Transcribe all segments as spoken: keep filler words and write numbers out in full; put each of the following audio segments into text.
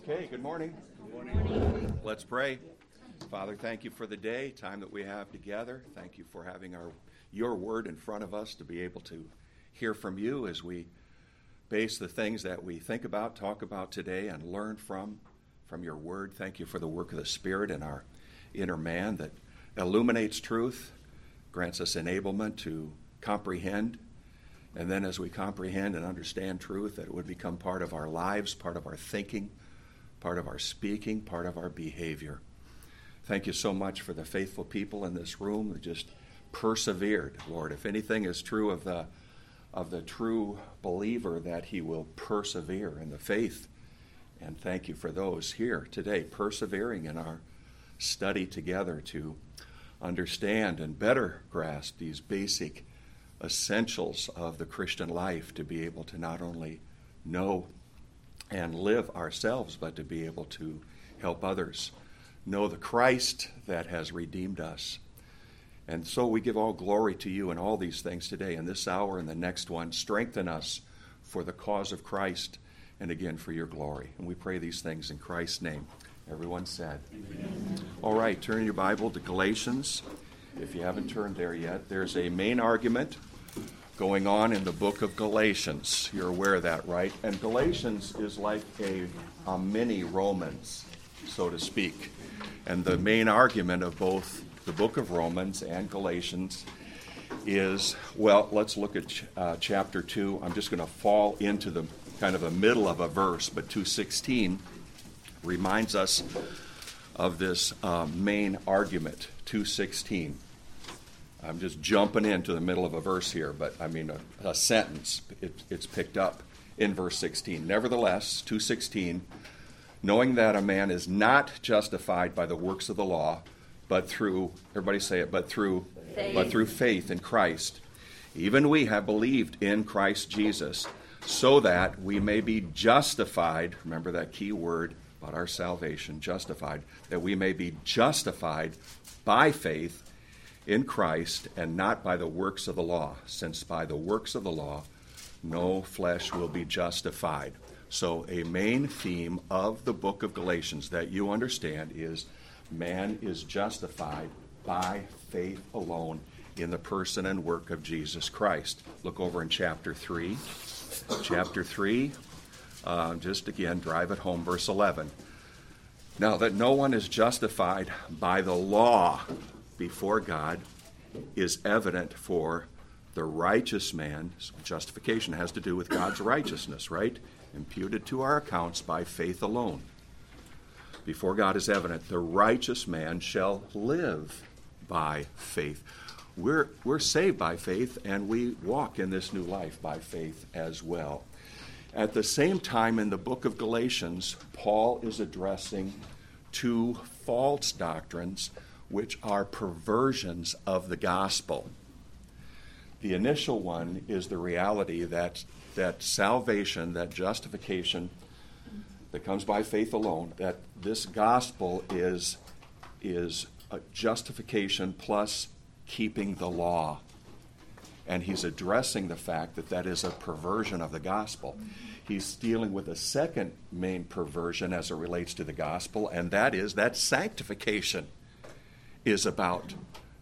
Okay, good morning. Good morning. Let's pray. Father, thank you for the day, time that we have together. Thank you for having our your word in front of us to be able to hear from you as we base the things that we think about, talk about today, and learn from from your word. Thank you for the work of the Spirit in our inner man that illuminates truth, grants us enablement to comprehend, and then as we comprehend and understand truth, that it would become part of our lives, part of our thinking, part of our speaking, part of our behavior. Thank you so much for the faithful people in this room who just persevered, Lord. If anything is true of the of the true believer, that he will persevere in the faith. And thank you for those here today persevering in our study together to understand and better grasp these basic essentials of the Christian life, to be able to not only know and live ourselves, but to be able to help others know the Christ that has redeemed us. And so we give all glory to you in all these things today, in this hour and the next one. Strengthen us for the cause of Christ and again for your glory. And we pray these things in Christ's name. Everyone said. Amen. All right, turn your Bible to Galatians. If you haven't turned there yet, there's a main argument going on in the book of Galatians. You're aware of that, right? And Galatians is like a, a mini Romans, so to speak. And the main argument of both the book of Romans and Galatians is, well, let's look at uh, chapter two. I'm just going to fall into the kind of the middle of a verse, but two sixteen reminds us of this uh, main argument, two sixteen. I'm just jumping into the middle of a verse here, but I mean a, a sentence. It, it's picked up in verse sixteen. Nevertheless, two sixteen, knowing that a man is not justified by the works of the law, but through, everybody say it, but through, faith. but through faith in Christ. Even we have believed in Christ Jesus, so that we may be justified, remember that key word about our salvation, justified, that we may be justified by faith in Christ and not by the works of the law, since by the works of the law no flesh will be justified. So a main theme of the book of Galatians that you understand is man is justified by faith alone in the person and work of Jesus Christ. Look over in chapter three. Chapter three, uh, just again, drive it home, verse eleven. Now that no one is justified by the law before God is evident, for the righteous man, justification has to do with God's righteousness, right? Imputed to our accounts by faith alone. Before God is evident, the righteous man shall live by faith. We're, we're saved by faith, and we walk in this new life by faith as well. At the same time, in the book of Galatians, Paul is addressing two false doctrines which are perversions of the gospel. The initial one is the reality that, that salvation, that justification that comes by faith alone, that this gospel is, is a justification plus keeping the law. And he's addressing the fact that that is a perversion of the gospel. He's dealing with a second main perversion as it relates to the gospel, and that is that sanctification is about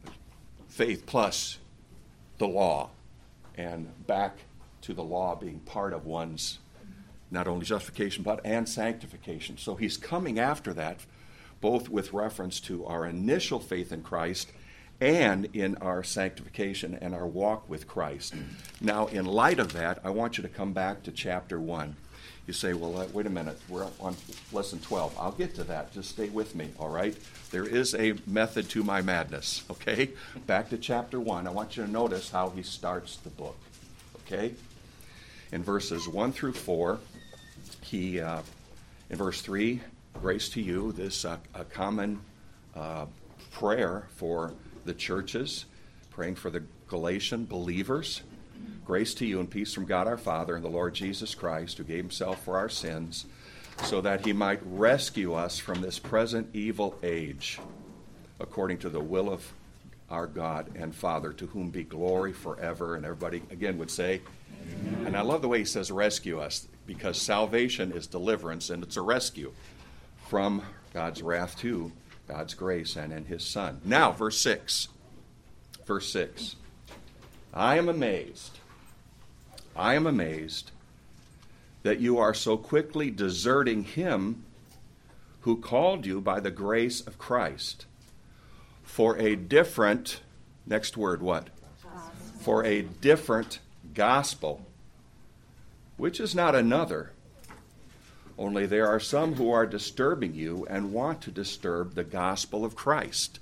faith plus the law, and back to the law being part of one's not only justification but and sanctification. So he's coming after that, both with reference to our initial faith in Christ and in our sanctification and our walk with Christ. Now, in light of that, I want you to come back to chapter one. You say, well, uh, wait a minute, we're on lesson twelve. I'll get to that. Just stay with me, all right? There is a method to my madness, okay? Back to chapter one. I want you to notice how he starts the book, okay? In verses one through four, he, uh, in verse three, grace to you, this uh, a common uh, prayer for the churches, praying for the Galatian believers. Grace to you and peace from God our Father and the Lord Jesus Christ, who gave himself for our sins, so that he might rescue us from this present evil age, according to the will of our God and Father, to whom be glory forever. And everybody, again, would say, amen. And I love the way he says rescue us. because salvation is deliverance and it's a rescue from God's wrath to God's grace and in his Son. Now, verse six. Verse six. I am amazed. I am amazed that you are so quickly deserting him who called you by the grace of Christ for a different, next word, what? For a different gospel, which is not another. Only there are some who are disturbing you and want to disturb the gospel of Christ.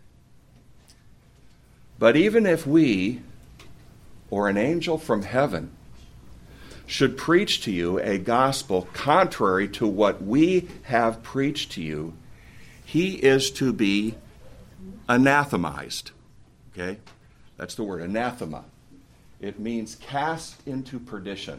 But even if we, or an angel from heaven, should preach to you a gospel contrary to what we have preached to you, he is to be anathemized. Okay? That's the word, anathema. It means cast into perdition.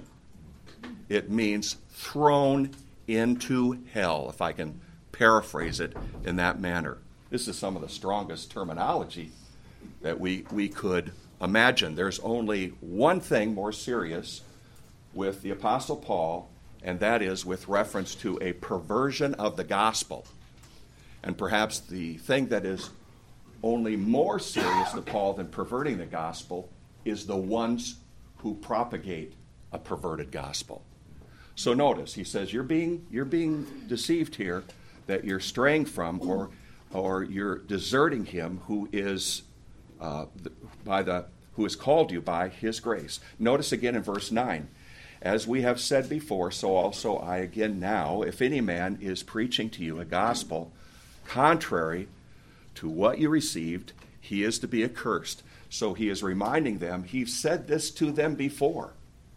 It means thrown into hell, if I can paraphrase it in that manner. This is some of the strongest terminology that we, we could imagine. There's only one thing more serious with the Apostle Paul, and that is with reference to a perversion of the gospel. And perhaps the thing that is only more serious to Paul than perverting the gospel is the ones who propagate a perverted gospel. So notice, he says, you're being, you're being deceived here, that you're straying from or, or you're deserting him who is uh, the, by the who has called you by his grace. Notice again in verse nine, as we have said before, so also I again now, if any man is preaching to you a gospel contrary to what you received, he is to be accursed. So he is reminding them, he said this to them before.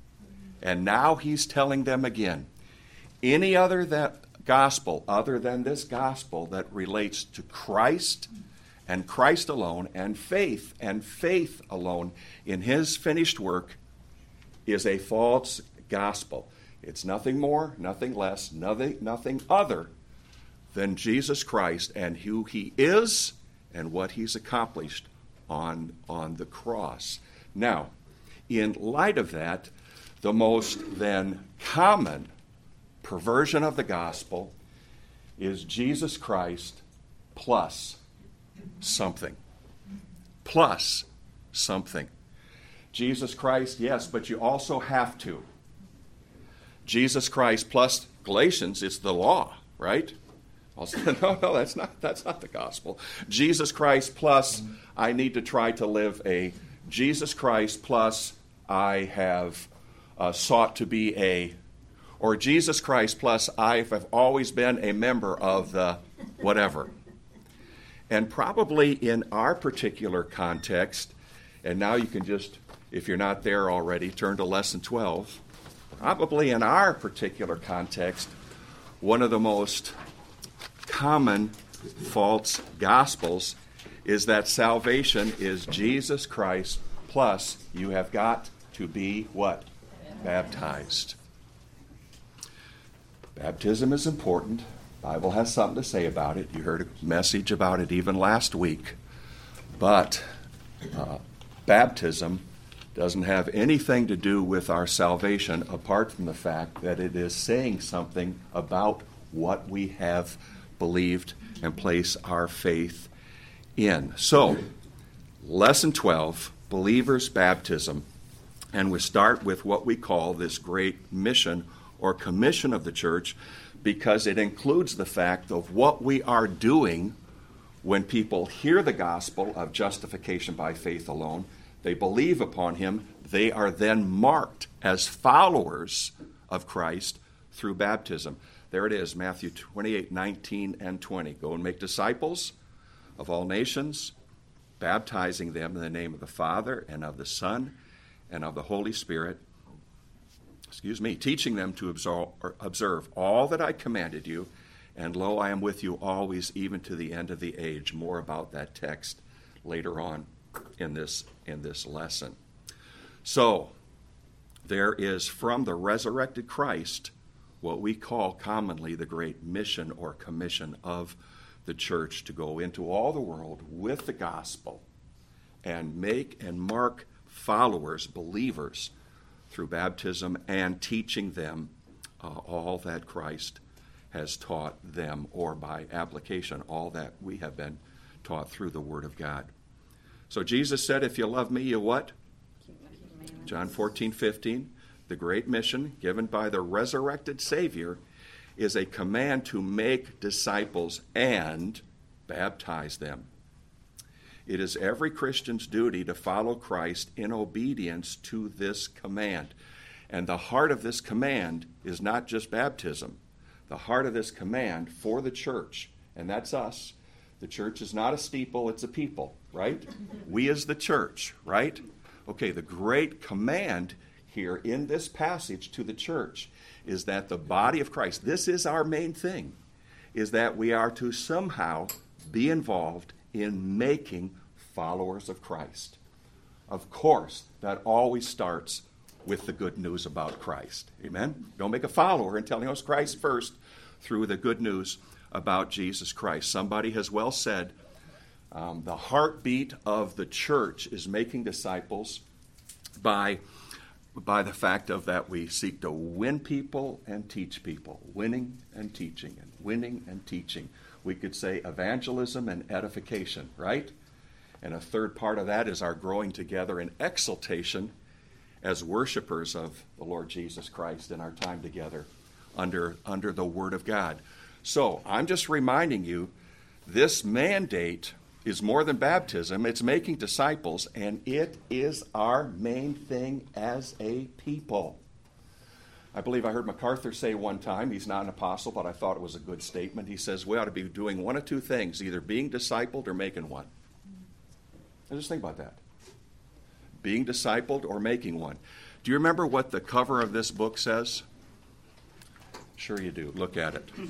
And now he's telling them again, any other that gospel other than this gospel that relates to Christ and Christ alone and faith and faith alone in his finished work is a false gospel. It's nothing more, nothing less, nothing, nothing other than Jesus Christ and who he is and what he's accomplished on, on the cross. Now, in light of that, the most then common perversion of the gospel is Jesus Christ plus something. Plus something. Jesus Christ, yes, but you also have to. Jesus Christ plus Galatians, it's the law, right? No, no, that's not, that's not the gospel. Jesus Christ plus I need to try to live a Jesus Christ plus I have uh, sought to be a, or Jesus Christ plus I have always been a member of the whatever. And probably in our particular context, and now you can just, if you're not there already, turn to lesson twelve. Probably in our particular context, one of the most common false gospels is that salvation is Jesus Christ plus you have got to be what? Baptized. Baptism is important. The Bible has something to say about it. You heard a message about it even last week. But uh, baptism doesn't have anything to do with our salvation apart from the fact that it is saying something about what we have believed and place our faith in. So, lesson twelve, believers' baptism. And we start with what we call this great mission or commission of the church because it includes the fact of what we are doing when people hear the gospel of justification by faith alone. They believe upon him. They are then marked as followers of Christ through baptism. There it is, Matthew twenty-eight, nineteen, and twenty. Go and make disciples of all nations, baptizing them in the name of the Father and of the Son and of the Holy Spirit. Excuse me, teaching them to observe all that I commanded you, and lo, I am with you always, even to the end of the age. More about that text later on in this, in this lesson. So, there is from the resurrected Christ what we call commonly the great mission or commission of the church to go into all the world with the gospel and make and mark followers, believers, through baptism and teaching them uh, all that Christ has taught them, or by application, all that we have been taught through the Word of God. So Jesus said, if you love me, you what? John fourteen fifteen, the great mission given by the resurrected Savior is a command to make disciples and baptize them. It is every Christian's duty to follow Christ in obedience to this command. And the heart of this command is not just baptism. The heart of this command for the church, and that's us. The church is not a steeple, it's a people, right? We as the church, right? Okay, the great command here in this passage to the church is that the body of Christ, this is our main thing, is that we are to somehow be involved in making followers of Christ. Of course, that always starts with the good news about Christ. Amen? Don't make a follower until he knows Christ first through the good news about Jesus Christ. Somebody has well said, um, the heartbeat of the church is making disciples by, by the fact of that we seek to win people and teach people. Winning and teaching, and winning and teaching. We could say evangelism and edification, right? And a third part of that is our growing together in exaltation as worshipers of the Lord Jesus Christ in our time together under, under the Word of God. So I'm just reminding you, this mandate is more than baptism. It's making disciples, and it is our main thing as a people. I believe I heard MacArthur say one time, he's not an apostle, but I thought it was a good statement. He says we ought to be doing one of two things, either being discipled or making one. Now just think about that. Being discipled or making one. Do you remember what the cover of this book says? Sure you do. Look at it.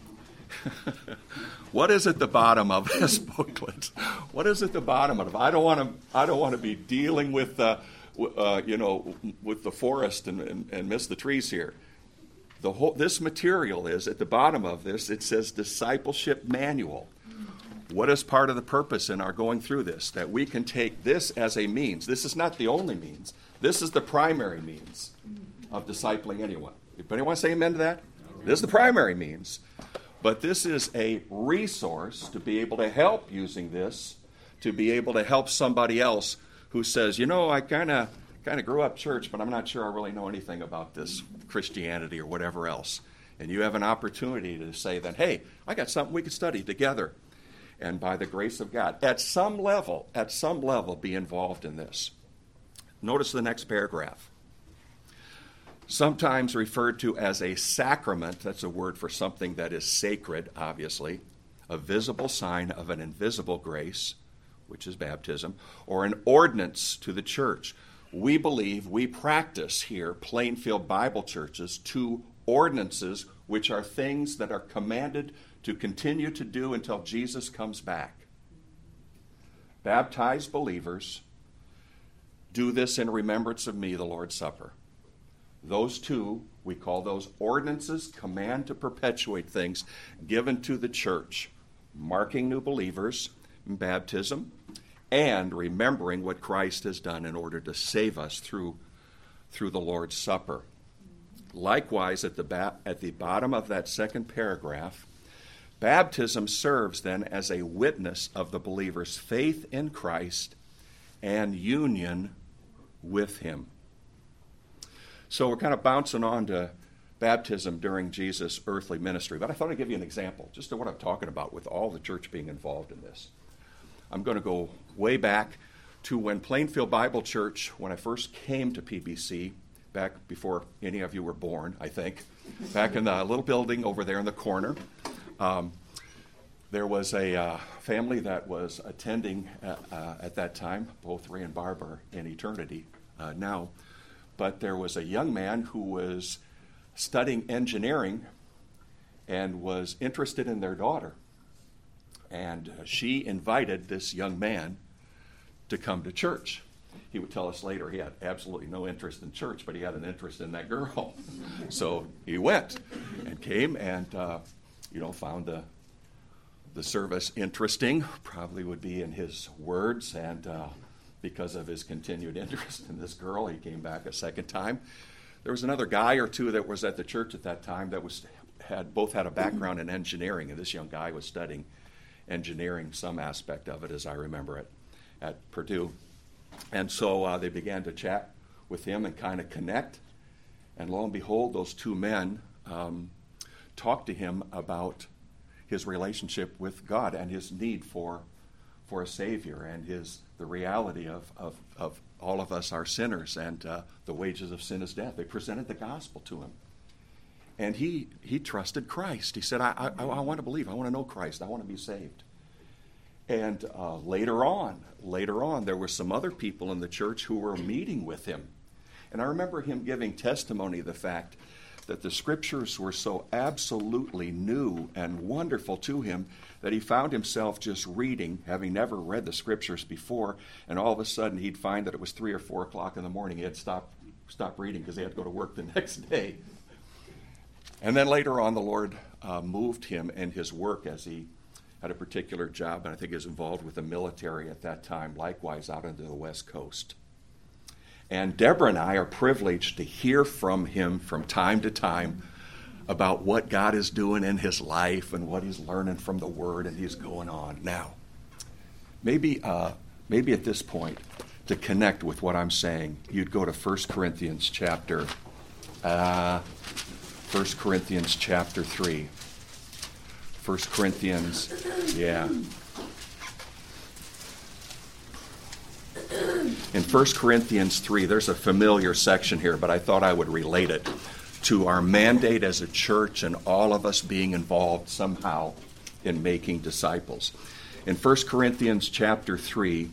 What is at the bottom of this booklet? What is at the bottom of it? I don't want to. I don't want to be dealing with, uh, uh, you know, with the forest and, and, and miss the trees here. The whole this material is at the bottom of this. It says discipleship manual. What is part of the purpose in our going through this? That we can take this as a means. This is not the only means. This is the primary means of discipling anyone. Anybody want to say amen to that? This is the primary means. But this is a resource to be able to help using this, to be able to help somebody else who says, you know, I kind of kind of grew up church, but I'm not sure I really know anything about this Christianity or whatever else. And you have an opportunity to say that, hey, I got something we could study together. And by the grace of God, at some level, at some level, be involved in this. Notice the next paragraph. Sometimes referred to as a sacrament, that's a word for something that is sacred, obviously, a visible sign of an invisible grace, which is baptism, or an ordinance to the church. We believe, we practice here, Plainfield Bible Churches, two ordinances, which are things that are commanded to continue to do until Jesus comes back. Baptized believers do this in remembrance of me, the Lord's Supper. Those two, we call those ordinances, command to perpetuate things given to the church, marking new believers in baptism and remembering what Christ has done in order to save us through, through the Lord's Supper. Likewise, at the, ba- at the bottom of that second paragraph, baptism serves then as a witness of the believer's faith in Christ and union with him. So we're kind of bouncing on to baptism during Jesus' earthly ministry. But I thought I'd give you an example, just to what I'm talking about with all the church being involved in this. I'm going to go way back to when Plainfield Bible Church, when I first came to P B C, back before any of you were born, I think, back in the little building over there in the corner. Um, there was a uh, family that was attending uh, uh, at that time. Both Ray and Barb are in eternity uh, now. But there was a young man who was studying engineering and was interested in their daughter. And uh, she invited this young man to come to church. He would tell us later he had absolutely no interest in church, but he had an interest in that girl. So he went and came and, uh, you know, found the the service interesting, probably would be in his words, and uh, because of his continued interest in this girl, he came back a second time. there was another guy or two that was at the church at that time that was had both had a background in engineering, and this young guy was studying engineering, some aspect of it, as I remember it, at Purdue. And so uh, they began to chat with him and kind of connect. And lo and behold, those two men um, talked to him about his relationship with God and his need for for a Savior, and his the reality of, of, of all of us are sinners, and uh, the wages of sin is death. They presented the gospel to him. And he he trusted Christ. He said, I, I, I want to believe. I want to know Christ. I want to be saved. And uh, later on, later on, there were some other people in the church who were meeting with him. And I remember him giving testimony of the fact that the scriptures were so absolutely new and wonderful to him that he found himself just reading, having never read the scriptures before, and all of a sudden he'd find that it was three or four o'clock in the morning. He had stopped, stopped reading because he had to go to work the next day. And then later on, the Lord uh, moved him in his work as he had a particular job, and I think he was involved with the military at that time, likewise out into the West Coast. And Deborah and I are privileged to hear from him from time to time about what God is doing in his life and what he's learning from the Word, and he's going on. Now, maybe uh, maybe at this point, to connect with what I'm saying, you'd go to First Corinthians chapter, uh, First Corinthians chapter three. First Corinthians, yeah. In First Corinthians three, there's a familiar section here, but I thought I would relate it to our mandate as a church and all of us being involved somehow in making disciples. In First Corinthians chapter three,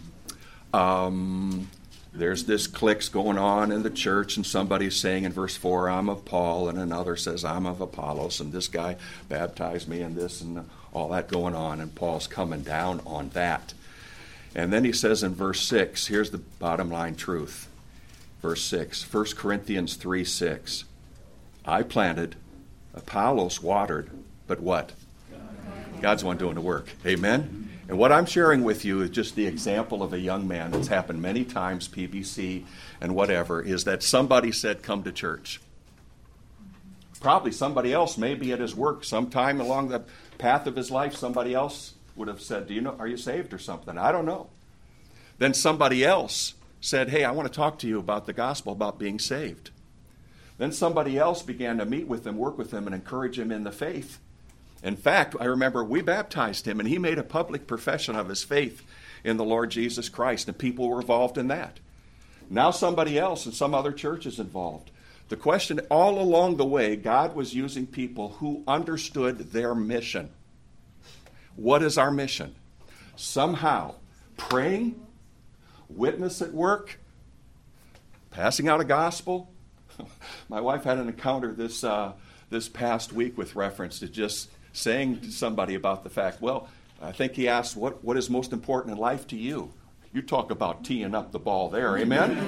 um, there's this cliques going on in the church, and somebody's saying in verse four, I'm of Paul, and another says, I'm of Apollos, and this guy baptized me, and this and all that going on, and Paul's coming down on that. And then he says in verse six, here's the bottom line truth. Verse six, First Corinthians three six, I planted, Apollos watered, but what? God's the one doing the work. Amen? And what I'm sharing with you is just the example of a young man that's happened many times, P B C and whatever, is that somebody said, come to church. Probably somebody else, maybe at his work, sometime along the path of his life, somebody else would have said, do you know, are you saved or something? I don't know. Then somebody else said, hey, I want to talk to you about the gospel, about being saved. Then somebody else began to meet with him, work with him, and encourage him in the faith. In fact, I remember we baptized him, and he made a public profession of his faith in the Lord Jesus Christ, and people were involved in that. Now somebody else in some other church is involved. The question, all along the way, God was using people who understood their mission. What is our mission? Somehow, praying, witness at work, passing out a gospel. My wife had an encounter this uh, this past week with reference to just saying to somebody about the fact, well, I think he asked, what, what is most important in life to you? You talk about teeing up the ball there, amen?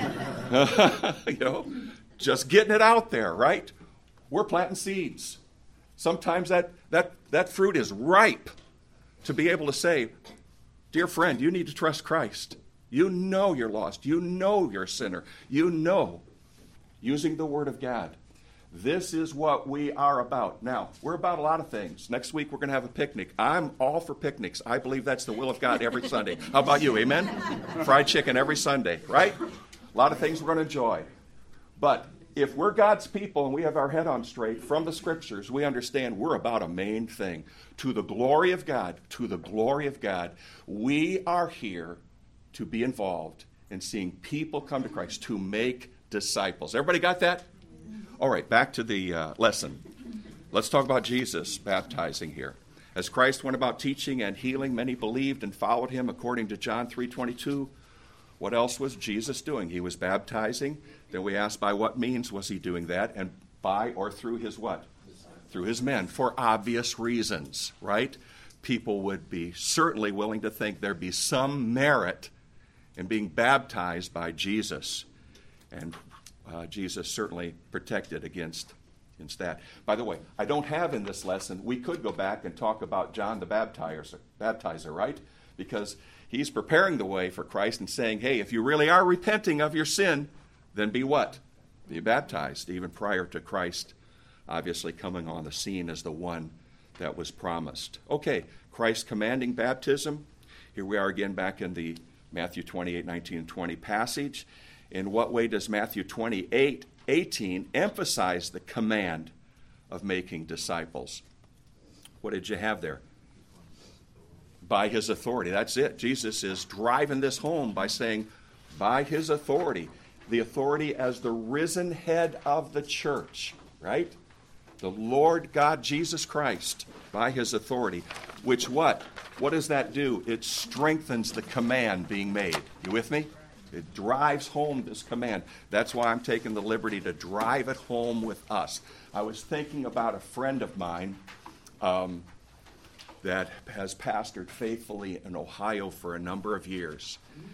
You know, just getting it out there, right? We're planting seeds. Sometimes that, that, that fruit is ripe to be able to say, dear friend, you need to trust Christ. You know you're lost. You know you're a sinner. You know, using the Word of God. This is what we are about. Now, we're about a lot of things. Next week, we're going to have a picnic. I'm all for picnics. I believe that's the will of God every Sunday. How about you? Amen? Fried chicken every Sunday, right? A lot of things we're going to enjoy. But if we're God's people and we have our head on straight from the Scriptures, we understand we're about a main thing. To the glory of God, to the glory of God, we are here to be involved in seeing people come to Christ, to make disciples. Everybody got that? All right, back to the uh, lesson. Let's talk about Jesus baptizing here. As Christ went about teaching and healing, many believed and followed him according to John three twenty-two. What else was Jesus doing? He was baptizing. Then we asked, by what means was he doing that? And by or through his what? Through his men, for obvious reasons, right? People would be certainly willing to think there'd be some merit in being baptized by Jesus. And uh, Jesus certainly protected against, against that. By the way, I don't have in this lesson, we could go back and talk about John the Baptizer, baptizer, right? Because he's preparing the way for Christ and saying, hey, if you really are repenting of your sin, then be what? Be baptized, even prior to Christ obviously coming on the scene as the one that was promised. Okay, Christ commanding baptism. Here we are again back in the Matthew twenty-eight, nineteen, and twenty passage. In what way does Matthew twenty-eight, eighteen emphasize the command of making disciples? What did you have there? By his authority. That's it. Jesus is driving this home by saying, by his authority. The authority as the risen head of the church, right? The Lord God Jesus Christ, by his authority. Which what? What does that do? It strengthens the command being made. You with me? It drives home this command. That's why I'm taking the liberty to drive it home with us. I was thinking about a friend of mine um, that has pastored faithfully in Ohio for a number of years.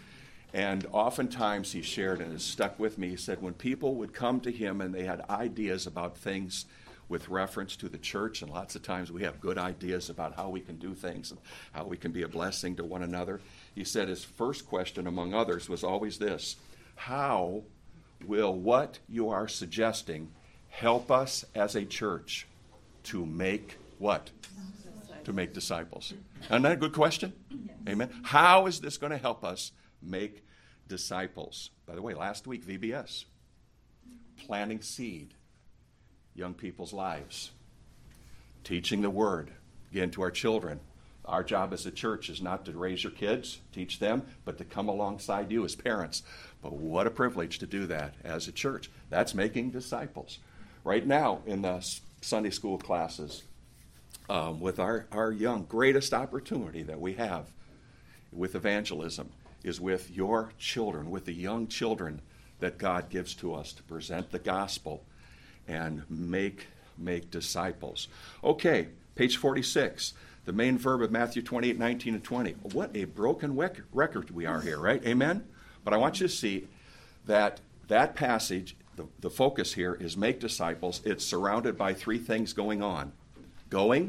And oftentimes he shared, and has stuck with me, he said when people would come to him and they had ideas about things with reference to the church, and lots of times we have good ideas about how we can do things and how we can be a blessing to one another. He said his first question, among others, was always this: how will what you are suggesting help us as a church to make what? To make disciples. Isn't that a good question? Amen. How is this going to help us make disciples? By the way, last week, V B S, planting seed, young people's lives, teaching the word, again, to our children. Our job as a church is not to raise your kids, teach them, but to come alongside you as parents. But what a privilege to do that as a church. That's making disciples. Right now, in the Sunday school classes, um, with our, our young, greatest opportunity that we have with evangelism is with your children, with the young children that God gives to us to present the gospel and make make disciples. Okay, page forty-six, the main verb of Matthew twenty-eight, nineteen, and twenty. What a broken record we are here, right? Amen? But I want you to see that that passage, the, the focus here is make disciples. It's surrounded by three things going on: going,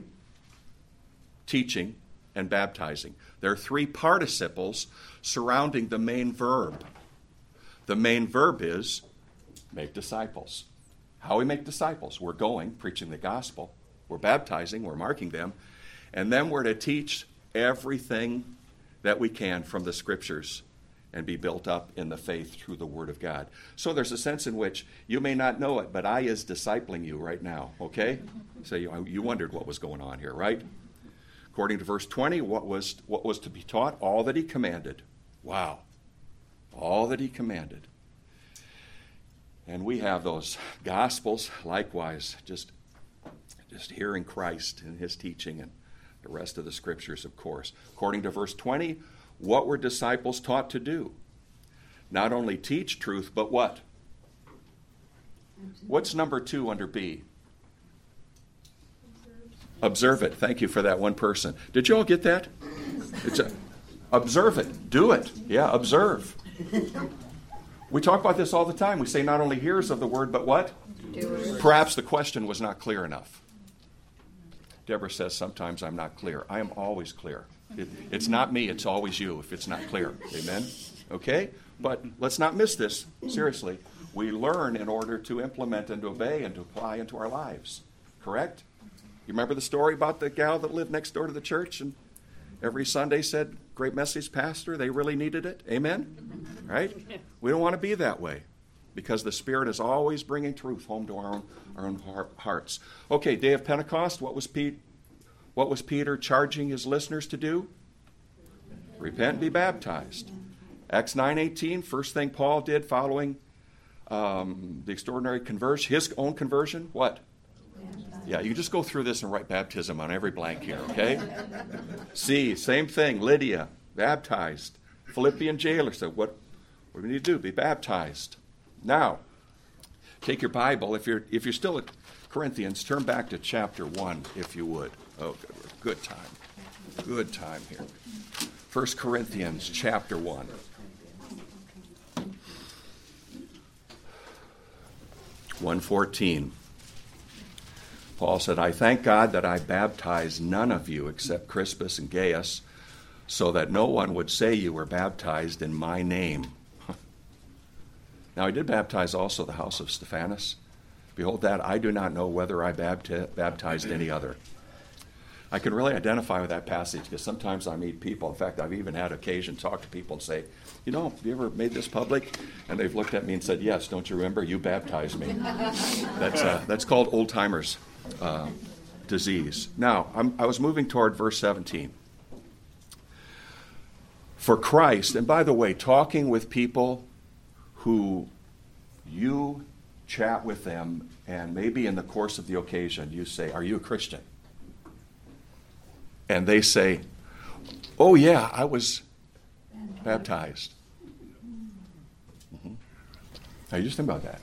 teaching, and baptizing. There are three participles surrounding the main verb. The main verb is make disciples. How we make disciples? We're going, preaching the gospel. We're baptizing, we're marking them. And then we're to teach everything that we can from the scriptures and be built up in the faith through the word of God. So there's a sense in which you may not know it, but I is discipling you right now, okay? So you, you wondered what was going on here, right? According to verse twenty, what was, what was to be taught? All that he commanded. Wow. All that he commanded. And we have those gospels, likewise, just, just hearing Christ and his teaching and the rest of the scriptures, of course. According to verse twenty, what were disciples taught to do? Not only teach truth, but what? What's number two under B? Observe it. Thank you for that one person. Did you all get that? It's a, observe it. Do it. Yeah, observe. We talk about this all the time. We say not only hearers of the word, but what? Doers. Perhaps the question was not clear enough. Deborah says sometimes I'm not clear. I am always clear. It, it's not me, it's always you if it's not clear. Amen? Okay? But let's not miss this. Seriously. We learn in order to implement and to obey and to apply into our lives. Correct? You remember the story about the gal that lived next door to the church and every Sunday said, "Great message, Pastor. They really needed it." Amen? Right? We don't want to be that way because the Spirit is always bringing truth home to our own, our own hearts. Okay, day of Pentecost, what was, Pete, what was Peter charging his listeners to do? Repent and be baptized. Acts nine eighteen, first thing Paul did following um, the extraordinary conversion, his own conversion, what? Yeah, you just go through this and write baptism on every blank here, okay? C, same thing, Lydia, baptized. Philippian jailer said, what, what do we need to do? Be baptized. Now, take your Bible. If you're if you're still at Corinthians, turn back to chapter one, if you would. Oh, good, good time. Good time here. First Corinthians chapter one. one fourteen. Paul said, I thank God that I baptized none of you except Crispus and Gaius, so that no one would say you were baptized in my name. Now I did baptize also the house of Stephanus. Behold that, I do not know whether I bapti- baptized any other. I can really identify with that passage because sometimes I meet people. In fact, I've even had occasion to talk to people and say, you know, have you ever made this public? And they've looked at me and said, yes, don't you remember? You baptized me. That's uh, that's called old-timers uh, disease. Now, I'm, I was moving toward verse seventeen. For Christ, and by the way, talking with people who you chat with them, and maybe in the course of the occasion you say, are you a Christian? And they say, oh yeah, I was baptized. Mm-hmm. Now you just think about that.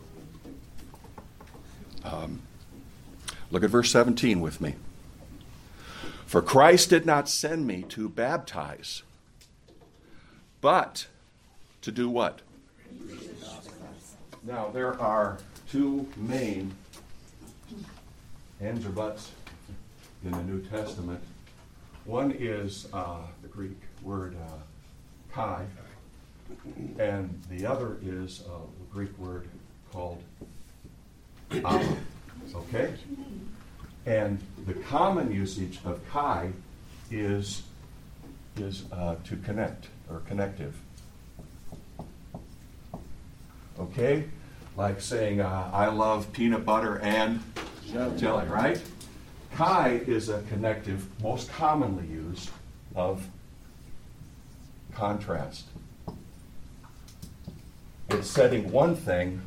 Um, look at verse seventeen with me. For Christ did not send me to baptize, but to do what? Now there are two main ands or buts in the New Testament. One is uh, the Greek word uh, kai, and the other is uh, the Greek word called ama. Okay? And the common usage of kai is, is uh, to connect or connective. Okay? Like saying, uh, I love peanut butter and jelly, right? Kai is a connective most commonly used of contrast. It's setting one thing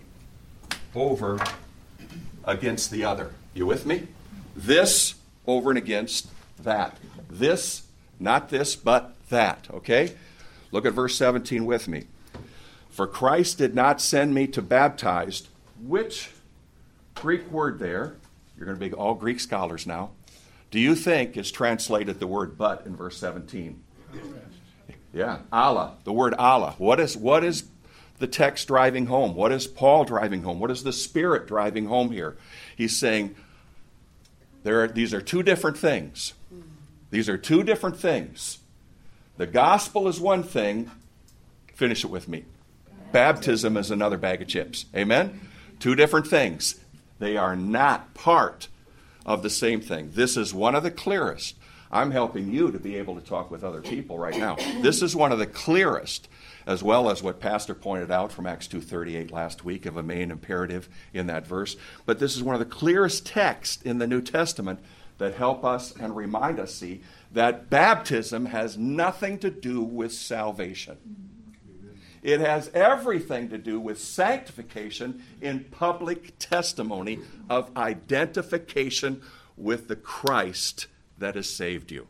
over against the other. You with me? This over and against that. This, not this, but that. Okay? Look at verse seventeen with me. For Christ did not send me to baptize, which Greek word there, you're going to be all Greek scholars now, do you think is translated the word but in verse seventeen? Yeah, Allah, the word Allah. What is, what is the text driving home? What is Paul driving home? What is the Spirit driving home here? He's saying there are, these are two different things. These are two different things. The gospel is one thing. Finish it with me. Baptism is another bag of chips. Amen? Two different things. They are not part of the same thing. This is one of the clearest. I'm helping you to be able to talk with other people right now. This is one of the clearest, as well as what Pastor pointed out from Acts two thirty-eight last week of a main imperative in that verse. But this is one of the clearest texts in the New Testament that help us and remind us, see, that baptism has nothing to do with salvation. It has everything to do with sanctification in public testimony of identification with the Christ that has saved you.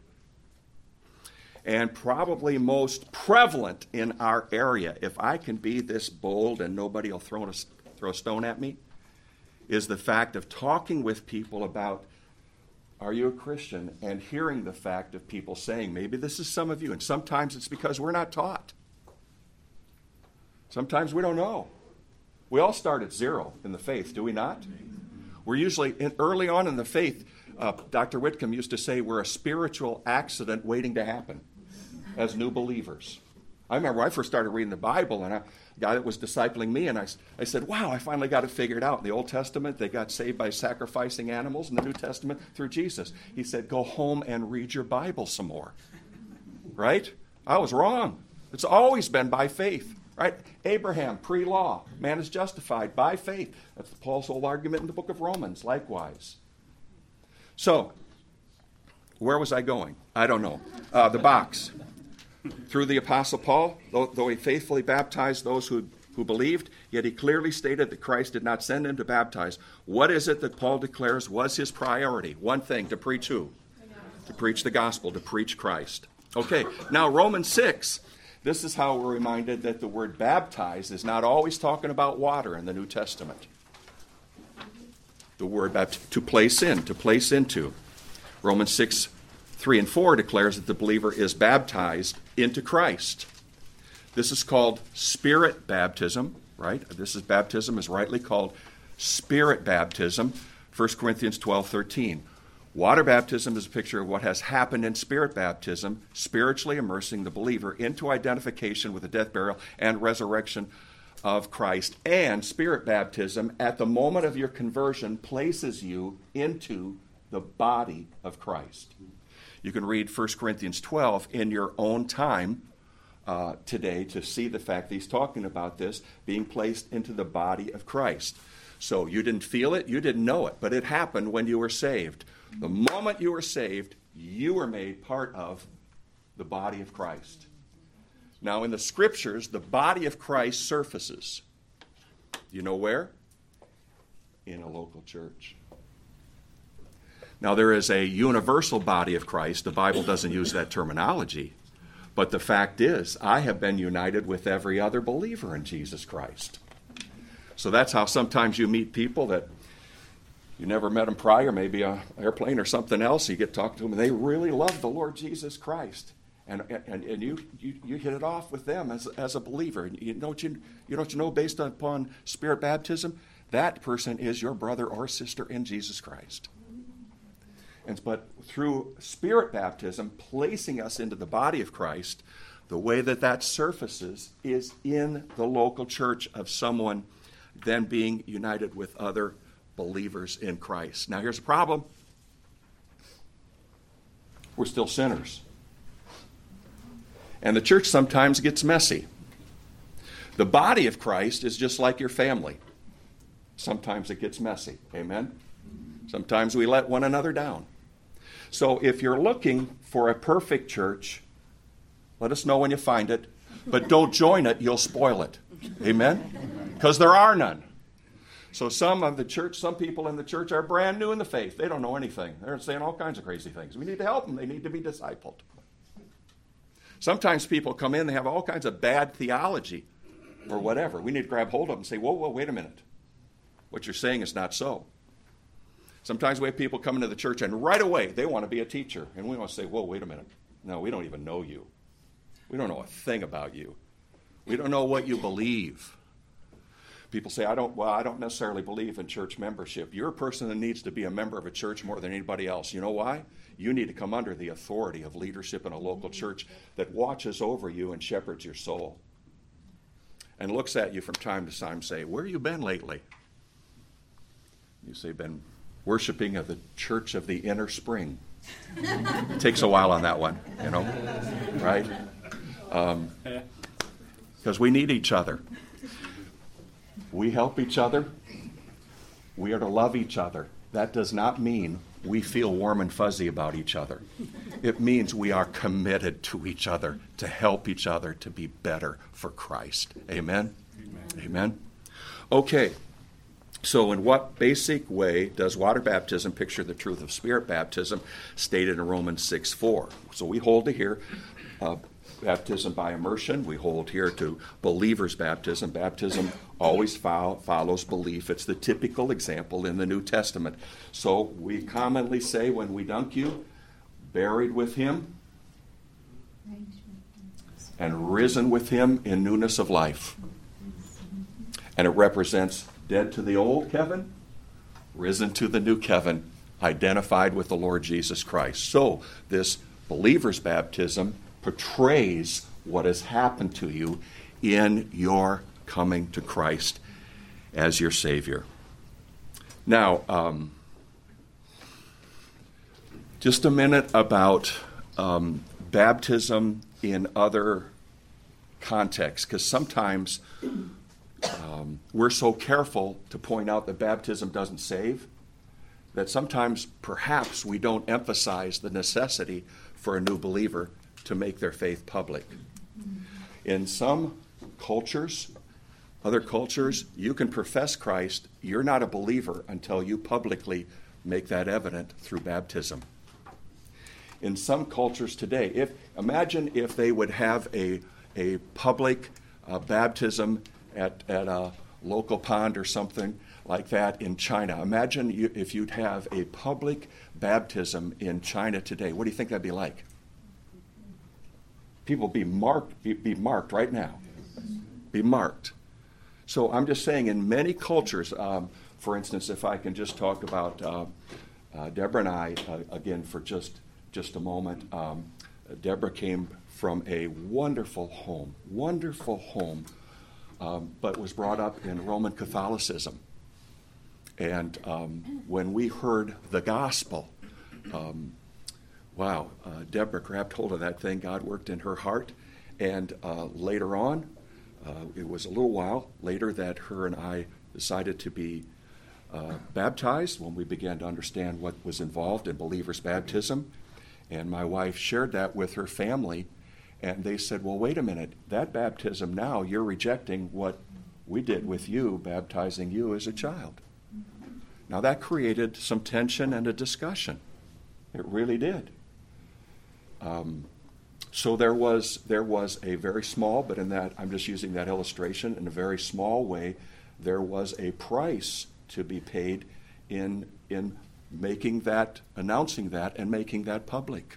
And probably most prevalent in our area, if I can be this bold and nobody will throw a, throw a stone at me, is the fact of talking with people about, are you a Christian? And hearing the fact of people saying, maybe this is some of you, and sometimes it's because we're not taught. Sometimes we don't know. We all start at zero in the faith, do we not? We're usually, in, early on in the faith, uh, Doctor Whitcomb used to say we're a spiritual accident waiting to happen as new believers. I remember when I first started reading the Bible, and I, a guy that was discipling me, and I, I said, wow, I finally got it figured out. In the Old Testament, they got saved by sacrificing animals. In the New Testament, through Jesus. He said, go home and read your Bible some more. Right? I was wrong. It's always been by faith. Right? Abraham, pre-law, man is justified by faith. That's Paul's whole argument in the book of Romans, likewise. So, where was I going? I don't know. Uh, the box. Through the Apostle Paul, though, though he faithfully baptized those who, who believed, yet he clearly stated that Christ did not send him to baptize. What is it that Paul declares was his priority? One thing, to preach who? To preach the gospel, to preach Christ. Okay, now Romans six. This is how we're reminded that the word baptize is not always talking about water in the New Testament. The word bapt- to place in, to place into. Romans six, three and four declares that the believer is baptized into Christ. This is called spirit baptism, right? This is baptism is rightly called spirit baptism. First Corinthians twelve, thirteen. Water baptism is a picture of what has happened in spirit baptism, spiritually immersing the believer into identification with the death, burial, and resurrection of Christ, and Spirit baptism at the moment of your conversion places you into the body of Christ. You can read First Corinthians twelve in your own time uh, today to see the fact that he's talking about this being placed into the body of Christ. So you didn't feel it, you didn't know it, but it happened when you were saved. The moment you were saved, you were made part of the body of Christ. Now, in the Scriptures, the body of Christ surfaces. You know where? In a local church. Now, there is a universal body of Christ. The Bible doesn't use that terminology. But the fact is, I have been united with every other believer in Jesus Christ. So that's how sometimes you meet people that you never met them prior, maybe an airplane or something else. You get to talk to them, and they really love the Lord Jesus Christ. And and, and you, you you hit it off with them as, as a believer. And you don't you, you don't you know, based upon Spirit baptism, that person is your brother or sister in Jesus Christ. And but through Spirit baptism, placing us into the body of Christ, the way that that surfaces is in the local church of someone then being united with other believers in Christ. Now here's the problem. We're still sinners. And the church sometimes gets messy. The body of Christ is just like your family. Sometimes it gets messy. Amen? Sometimes we let one another down. So if you're looking for a perfect church, let us know when you find it. But don't join it, you'll spoil it. Amen? Because there are none. So some of the church, some people in the church are brand new in the faith. They don't know anything. They're saying all kinds of crazy things. We need to help them. They need to be discipled. Sometimes people come in, they have all kinds of bad theology or whatever. We need to grab hold of them and say, whoa, whoa, wait a minute. What you're saying is not so. Sometimes we have people come into the church and right away they want to be a teacher. And we want to say, whoa, wait a minute. No, we don't even know you. We don't know a thing about you. We don't know what you believe. People say, I don't, well, I don't necessarily believe in church membership. You're a person that needs to be a member of a church more than anybody else. You know why? You need to come under the authority of leadership in a local church that watches over you and shepherds your soul. And looks at you from time to time and say, where have you been lately? You say, been worshiping at the Church of the Inner Spring. It takes a while on that one, you know, right? Because um, we need each other. We help each other. We are to love each other. That does not mean we feel warm and fuzzy about each other. It means we are committed to each other, to help each other to be better for Christ. Amen? Amen. Amen. Okay. So in what basic way does water baptism picture the truth of Spirit baptism stated in Romans six four? So we hold to here uh, baptism by immersion. We hold here to believers' baptism. Baptism always follow, follows belief. It's the typical example in the New Testament. So we commonly say when we dunk you, buried with him and risen with him in newness of life. And it represents dead to the old Kevin, risen to the new Kevin, identified with the Lord Jesus Christ. So this believer's baptism portrays what has happened to you in your coming to Christ as your Savior. Now, um, just a minute about um, baptism in other contexts, because sometimes um, we're so careful to point out that baptism doesn't save that sometimes perhaps we don't emphasize the necessity for a new believer to make their faith public. In some cultures, other cultures, you can profess Christ. You're not a believer until you publicly make that evident through baptism. In some cultures today, if imagine if they would have a, a public uh, baptism at, at a local pond or something like that in China. Imagine you, if you'd have a public baptism in China today. What do you think that'd be like? People be marked, be, be marked right now. Be marked. So I'm just saying in many cultures, um, for instance, if I can just talk about uh, uh, Deborah and I uh, again for just, just a moment. Um, Deborah came from a wonderful home, wonderful home um, but was brought up in Roman Catholicism. And um, when we heard the gospel, um, wow, uh, Deborah grabbed hold of that thing. God worked in her heart. And uh, later on, uh, it was a little while later that her and I decided to be uh, baptized when we began to understand what was involved in believer's baptism. And my wife shared that with her family. And they said, well, wait a minute. That baptism now, you're rejecting what we did with you, baptizing you as a child. Now, that created some tension and a discussion. It really did. Um, so there was there was a very small, but in that, I'm just using that illustration, in a very small way, there was a price to be paid in in making that, announcing that, and making that public.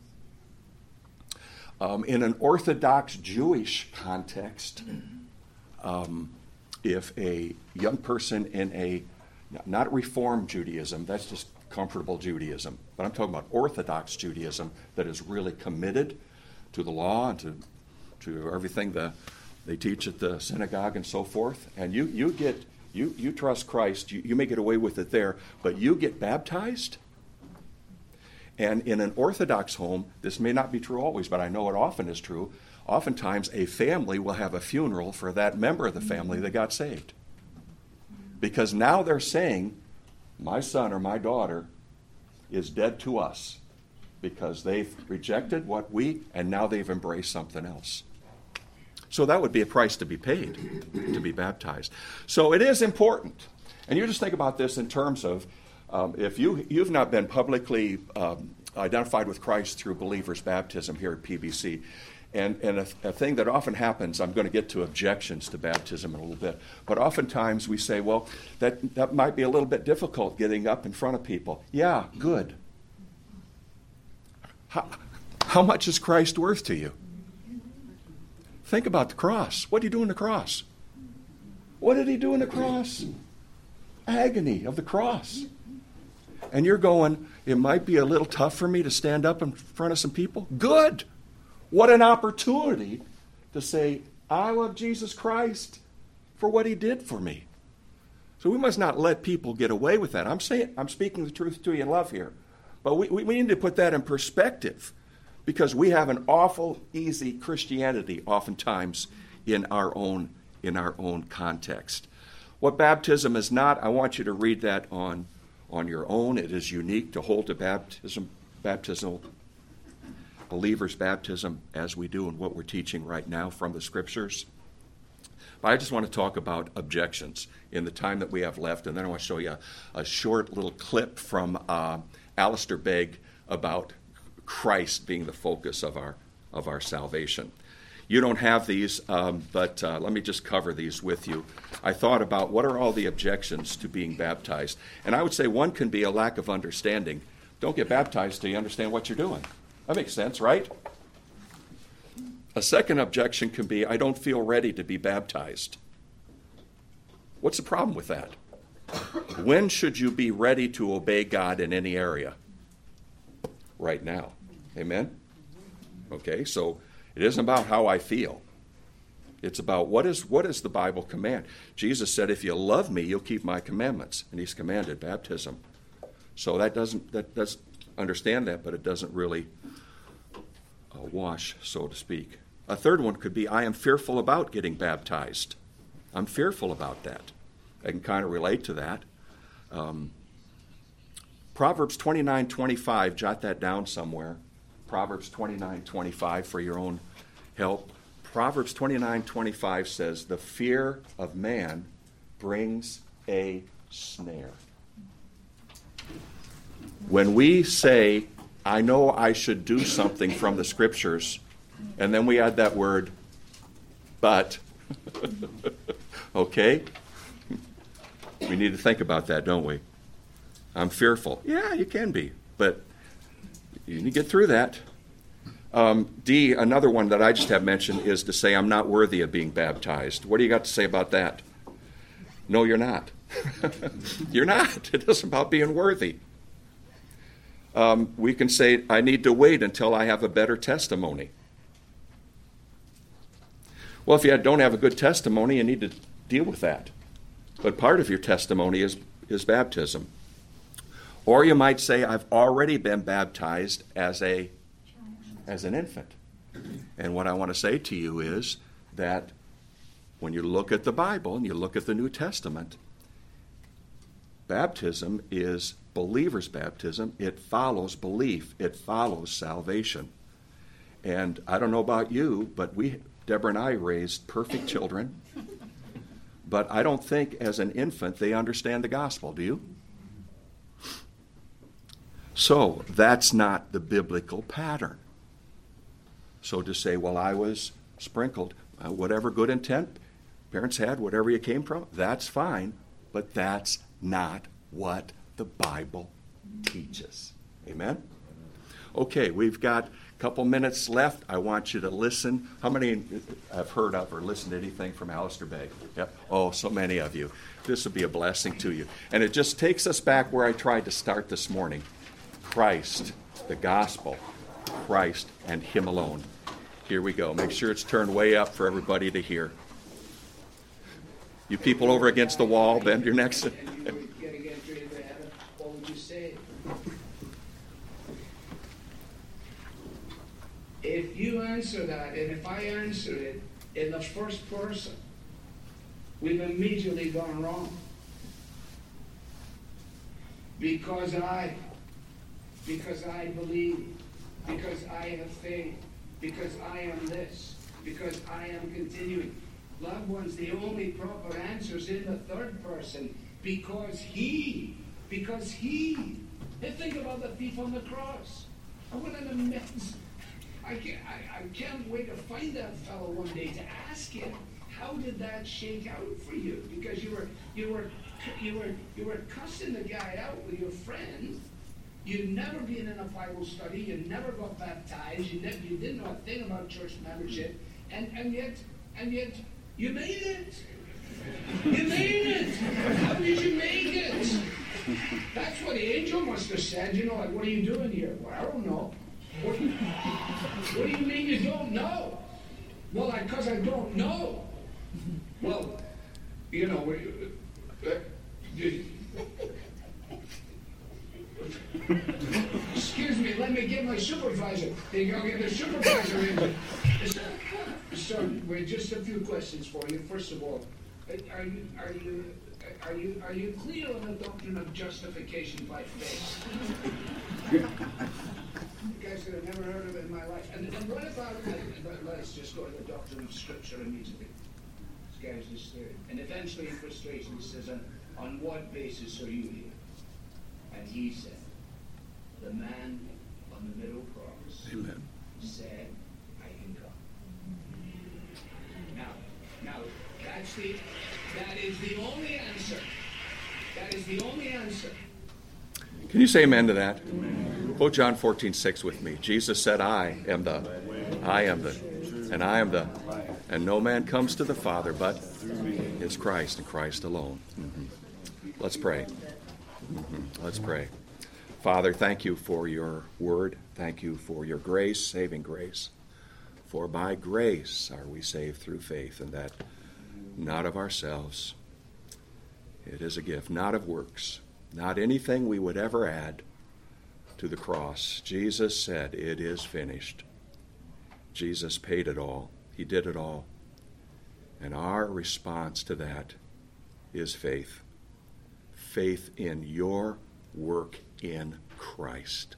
Um, in an Orthodox Jewish context, um, if a young person in a, not Reform Judaism, that's just comfortable Judaism, but I'm talking about Orthodox Judaism that is really committed to the law and to, to everything the, they teach at the synagogue and so forth, and you, you get, you, you trust Christ, you, you may get away with it there, but you get baptized. And in an Orthodox home, this may not be true always, but I know it often is true. Oftentimes, a family will have a funeral for that member of the family that got saved. Because now they're saying, my son or my daughter is dead to us because they've rejected what we, and now they've embraced something else. So that would be a price to be paid, to be baptized. So it is important. And you just think about this in terms of, Um, if you, you've not been publicly um, identified with Christ through believer's baptism here at P B C, and, and a, a thing that often happens, I'm going to get to objections to baptism in a little bit, but oftentimes we say, well, that, that might be a little bit difficult getting up in front of people. Yeah, good. How, how much is Christ worth to you? Think about the cross. What did he do on the cross? What did he do on the cross? Agony of the cross. And you're going, it might be a little tough for me to stand up in front of some people? Good. What an opportunity to say, I love Jesus Christ for what he did for me. So we must not let people get away with that. I'm saying, I'm speaking the truth to you in love here. But we, we need to put that in perspective because we have an awful easy Christianity oftentimes in our own, in our own context. What baptism is not, I want you to read that on on your own. It is unique to hold to baptism, baptismal believer's baptism as we do and what we're teaching right now from the scriptures. But I just want to talk about objections in the time that we have left, and then I want to show you a, a short little clip from uh, Alistair Begg about Christ being the focus of our of our salvation. You don't have these, um, but uh, let me just cover these with you. I thought about what are all the objections to being baptized. And I would say one can be a lack of understanding. Don't get baptized till you understand what you're doing. That makes sense, right? A second objection can be, I don't feel ready to be baptized. What's the problem with that? When should you be ready to obey God in any area? Right now. Amen? Okay, so it isn't about how I feel. It's about what is what is the Bible command. Jesus said, if you love me, you'll keep my commandments. And he's commanded baptism. So that doesn't, that does understand that, but it doesn't really uh, wash, so to speak. A third one could be, I am fearful about getting baptized. I'm fearful about that. I can kind of relate to that. Um, Proverbs twenty-nine twenty-five, jot that down somewhere. Proverbs twenty-nine twenty-five for your own help. Proverbs twenty-nine twenty-five says, the fear of man brings a snare. When we say, I know I should do something from the scriptures, and then we add that word, but, okay? We need to think about that, don't we? I'm fearful. Yeah, you can be, but you need to get through that. Um, D, another one that I just have mentioned is to say I'm not worthy of being baptized. What do you got to say about that? No, you're not. You're not. It isn't about being worthy. Um, we can say I need to wait until I have a better testimony. Well, if you don't have a good testimony, you need to deal with that. But part of your testimony is, is baptism. Or you might say, I've already been baptized as a as an infant. And what I want to say to you is that when you look at the Bible and you look at the New Testament, baptism is believer's baptism. It follows belief. It follows salvation. And I don't know about you, but we, Deborah and I, raised perfect children. But I don't think as an infant they understand the gospel. Do you? So that's not the biblical pattern. So to say, well, I was sprinkled, uh, whatever good intent parents had, whatever you came from, that's fine. But that's not what the Bible teaches. Amen? Okay, we've got a couple minutes left. I want you to listen. How many have heard of or listened to anything from Alistair Begg? Yep. Oh, so many of you. This will be a blessing to you. And it just takes us back where I tried to start this morning. Christ, the gospel, Christ, and him alone. Here we go. Make sure it's turned way up for everybody to hear. You people over against the wall, bend your necks. What would you say? If you answer that, and if I answer it in the first person, we've immediately gone wrong. Because I, because I believe, because I have faith, because I am this, because I am continuing. Loved ones, the only proper answer is in the third person. Because he, because he. And think about the thief on the cross. What an immense. I can't, I, I can't wait to find that fellow one day to ask him, how did that shake out for you? Because you were, you were, you were, you were cussing the guy out with your friend. You'd never been in a Bible study. You never got baptized. You, never, you didn't know a thing about church membership, and and yet, and yet, you made it. You made it. How did you make it? That's what the angel must have said. You know, like, what are you doing here? Well, I don't know. What, what do you mean you don't know? Well, because I, I don't know. Well, you know, we, uh, you, excuse me, let me get my supervisor. There you go, get the supervisor in. So, wait, just a few questions for you. First of all, are you are you are you are you clear on the doctrine of justification by faith? You guys that have never heard of it in my life. And, and what about? Let's just go to the doctrine of Scripture immediately. This guy's just there, and eventually in frustration he says, "On on what basis are you here?" And he said, "The man on the middle cross Amen. said, I can come." Now, now that's the that is the only answer. That is the only answer. Can you say amen to that? Amen. Quote John fourteen six with me. Jesus said, I am the, I am the, and I am the, and no man comes to the Father but is Christ and Christ alone. Mm-hmm. Let's pray. Mm-hmm. Let's pray. Father, thank you for your word. Thank you for your grace, saving grace. For by grace are we saved through faith, and that not of ourselves. It is a gift, not of works, not anything we would ever add to the cross. Jesus said, it is finished. Jesus paid it all. He did it all. And our response to that is faith. Faith in your work in Christ.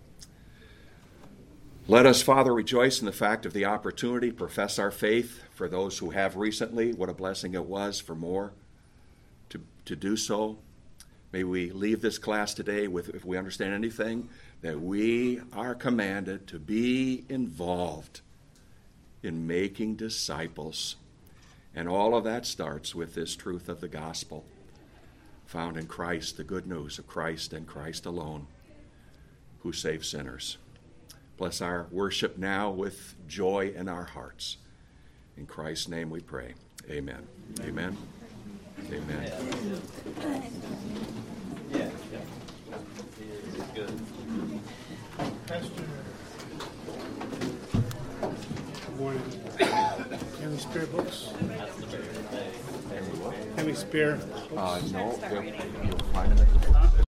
Let us, Father, rejoice in the fact of the opportunity, profess our faith for those who have recently. What a blessing it was for more to, to do so. May we leave this class today with, if we understand anything, that we are commanded to be involved in making disciples. And all of that starts with this truth of the gospel found in Christ, the good news of Christ and Christ alone, who saves sinners. Bless our worship now with joy in our hearts. In Christ's name we pray. Amen. Amen. Amen. Yeah. Good. Pastor, good morning. Any spare books? And we will. Any spare? Uh, no, you'll, you'll find them at the